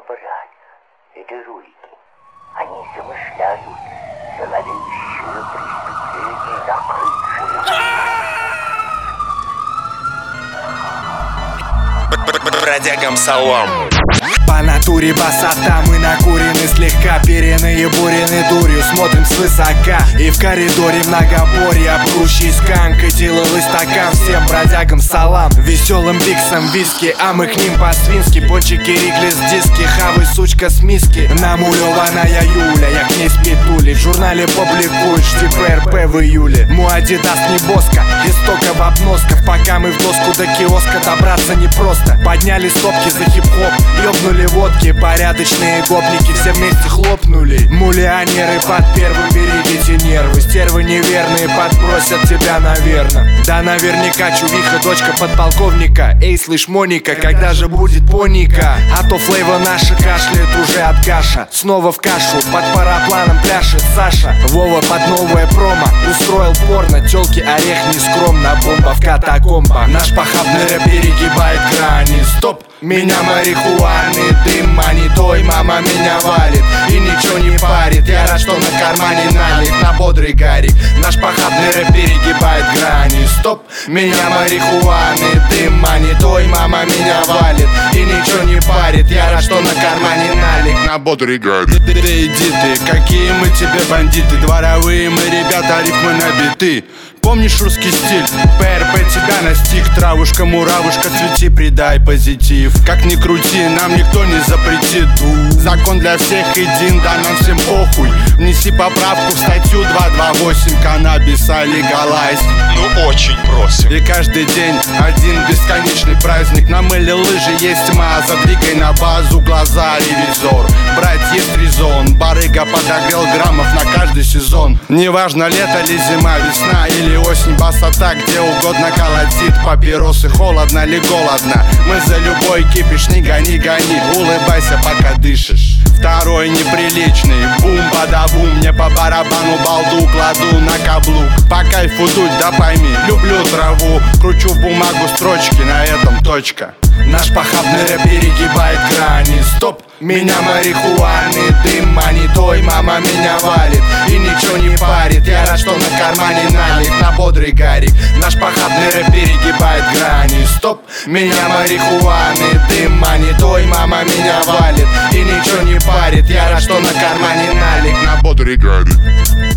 брать. Это ролики. Они замышляют зловещие преступления на крыше. Бродягам салам. По натуре басота, мы накурены слегка, переные бурены дурью, смотрим свысока. И в коридоре многоборья, прущий сканк и деловый стакан. Всем бродягам салам, веселым биксам виски, а мы к ним по-свински. Пончики, риглис, диски, хавы, сучка с миски. Намулеванная Юля, я к ней с петули. В журнале публикует, жди ПРП в июле. Мой Адидас не боска, истока в обносках. Пока мы в доску до киоска добраться непросто. Подняли стопки за хип-хоп, ёбнули водки, порядочные гопники все вместе хлопнули. Мулионеры под первым, берегите нервы. Стервы неверные подбросят тебя, наверно. Да наверняка чувиха, дочка подполковника. Эй, слышь, Моника, когда же будет поника? А то Флейва наша кашляет уже от каша. Снова в кашу, под парапланом пляшет Саша. Вова под новое промо устроил порно. Тёлки орех нескромно, бомба в катакомбах. Наш похабный рэп перегибает грани. Стоп! Меня марихуаны, дым манитой, мама меня валит и ничего не парит. Я рад, что на кармане налит на бодрый гарик. Наш похабный рэп перегибает грани. Стоп! Меня марихуаны, дым манитой, мама меня валит и ничего не парит. Я рад, что на кармане налит на бодрый гарик. Ты иди ты, какие мы тебе бандиты. Дворовые мы ребята, рифмы набиты. Помнишь русский стиль? ПРП тебя настиг. Травушка-муравушка, цвети, придай позитив. Как ни крути, нам никто не запретит. Закон для всех един, да нам всем похуй. Внеси поправку в статью 228. Каннабиса легалайз. Ну очень просим. И каждый день один бесконечный праздник. На мыле лыжи есть тьма, задвигай на базу глаза, ревизор. Брать есть резон, барыга подогрел граммов на каждый сезон. Неважно, лето ли зима, весна или осень, басота где угодно колотит. Папиросы, холодно ли голодно, мы за любой кипиш, не гони, гони. Улыбайся, пока дышишь. Второй неприличный, бум-бада-бум. Мне по барабану балду кладу на каблук. По кайфу дуть, да пойми, люблю траву. Кручу в бумагу строчки, на этом точка. Наш похабный рэп перегибает грани. Стоп! Меня марихуаны, дым манитой, мама меня валит и ничего не парит. Я рад, что на кармане налит на бодрый гарик. Наш похабный рэп перегибает грани. Стоп! Меня марихуаны, дым манитой, мама меня валит и ничего не парит. Я рад, что на кармане налит на бодрый гарик.